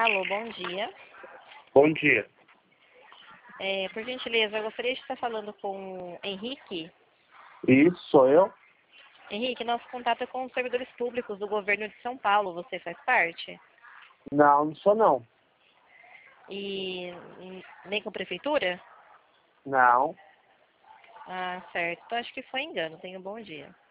Alô, bom dia. Bom dia. Por gentileza, eu gostaria de estar falando com o Henrique. Isso, sou eu? Henrique, nosso contato é com os servidores públicos do governo de São Paulo. Você faz parte? Não, não sou não. E nem com a prefeitura? Não. Ah, certo. Então acho que foi engano. Tenha um bom dia.